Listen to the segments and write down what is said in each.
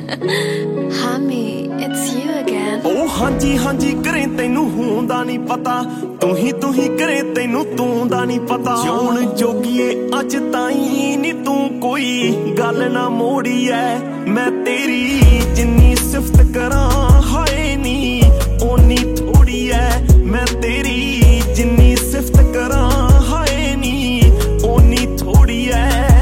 Hami, it's you again. Oh ਹਾਂਜੀ ਹਾਂਜੀ ਕਰੇ ਤੈਨੂੰ ਹੁੰਦਾ ਨਹੀਂ ਪਤਾ ਤੂੰ ਹੀ ਕਰੇ ਤੈਨੂੰ ਤੂੰ ਦਾ ਨਹੀਂ ਪਤਾ ਜਿਉਣ ਜੋਗੀਏ ਅੱਜ ਤਾਈਂ ਨੀ ਤੂੰ ਕੋਈ ਗੱਲ ਨਾ ਮੋੜੀ ਐ ਮੈਂ ਤੇਰੀ ਜਿੰਨੀ ਸਿਫਤ ਕਰਾਂ ਹਾਏ ਨੀ ਓਨੀ ਥੋੜੀ ਐ ਮੈਂ ਤੇਰੀ ਜਿੰਨੀ ਸਿਫਤ ਕਰਾਂ ਹਾਏ ਨੀ ਓਨੀ ਥੋੜੀ ਐ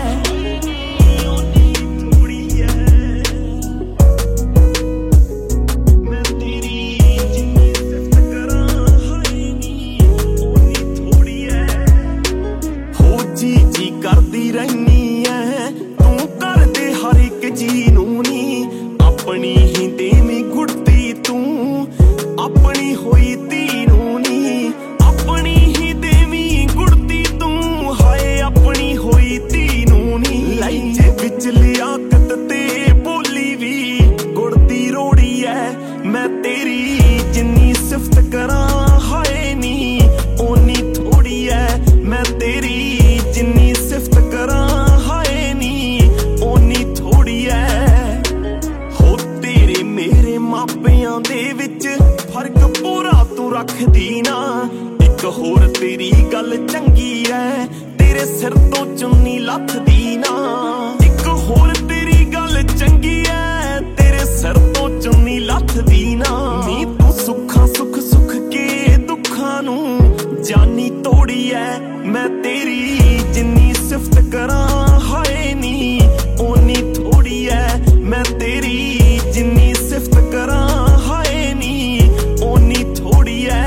ਕਰਦੀ ਰਹਿਨੀ ਐ ਤੂੰ ਕਰਦੇ ਹਰ ਇੱਕ ਜੀ ਨੂੰ ਨੀ ਆਪਣੀ ਹੀ ਦੇਵੀਂ ਗੁੜਤੀ ਤੂੰ ਆਪਣੀ ਹੋਈ ਤੀ ਨੂੰ ਨੀ ਆਪਣੀ ਹੀ ਦੇਵੀਂ ਗੁੜਤੀ ਤੂੰ ਹਾਏ ਆਪਣੀ ਹੋਈ ਤੀ ਨੂੰ ਨੀ ਲਾਈਜੇ ਵਿੱਚ ਲਿਆਕਤ ਤੇ ਬੋਲੀ ਵੀ ਗੁੜਤੀ ਰੋੜੀ ਐ ਮੈਂ ਤੇਰੀ ਜਿੰਨੀ ਸਿਫਤ ਕਰਾਂ ਹਾਏ ਨੀ ਓਨੀ ਥੋੜੀ ਐ ਮੈਂ ਤੇਰੀ ਜਿੰਨੀ ਸਿਫਤ ਕਰਾਂ ਹਾਏ ਨੀ ਓਨੀ ਥੋੜੀ ਐ ਹੋ ਤੇਰੇ ਮੇਰੇ ਮਾਪਿਆਂ ਦੇ ਵਿੱਚ ਫਰਕ ਪੂਰਾ ਤੂੰ ਰੱਖਦੀ ਨਾ ਇੱਕ ਹੋਰ ਤੇਰੀ ਗੱਲ ਚੰਗੀ ਐ ਤੇਰੇ ਸਿਰ ਤੋਂ ਚੁੰਨੀ ਲੱਥਦੀ ਨਾ ਇੱਕ ਹੋਰ ਤੇਰੀ ਗੱਲ ਚੰਗੀ ਐ ਤੇਰੇ ਸਿਰ ਤੋਂ ਚੁੰਨੀ ਲੱਥਦੀ ਨਾ ਨੀ ਤੂੰ ਸੁੱਖਾਂ ਸੁੱਖ ਕੇ ਦੁੱਖਾਂ ਨੂੰ ਜਾਨੀ ਤੋੜੀ ਐ ਮੈਂ ਤੇਰੀ ਜਿੰਨੀ ਸਿਫਤ ਕਰਾਂ ਹਾਏ ਨੀ ਓਨੀ ਥੋੜੀ ਐ ਮੈਂ ਤੇਰੀ ਜਿੰਨੀ ਸਿਫਤ ਕਰਾਂ ਹਾਏ ਨੀ ਓਨੀ ਥੋੜੀ ਐ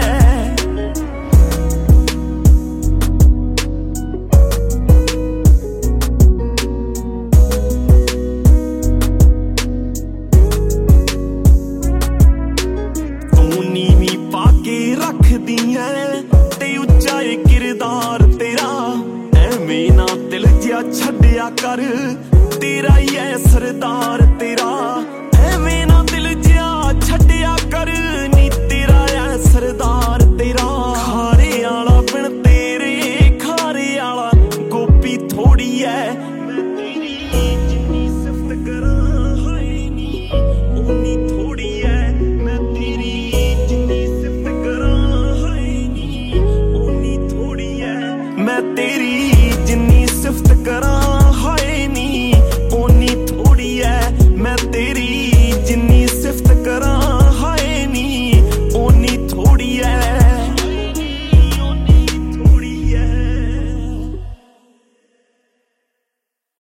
ਤੂੰ ਨੀਵੀਂ ਪਾ ਕੇ ਰੱਖਦੀ ਐ ਤੇ ਉੱਚਾ ਏ ਕਿਰਦਾਰ ਤੇਰਾ ਐਵੇਂ ਨਾ ਦਿਲ ਜਿਹਾ ਛੱਡਿਆ ਕਰ ਤੇਰਾ ਹੀ ਐ ਸਰਦਾਰ ਤੇਰਾ ਐਵੇਂ ਨਾ ਦਿਲ ਜਿਹਾ ਛੱਡਿਆ ਕਰ ਨੀ ਤੇਰਾ ਐ ਸਰਦਾਰ ਤੇਰਾ ਖਾਰੇ ਵਾਲਾ ਬਿਨ ਤੇਰੇ ਖਾਰੇ ਵਾਲਾ ਗੋਪੀ ਥੋੜੀ ਐ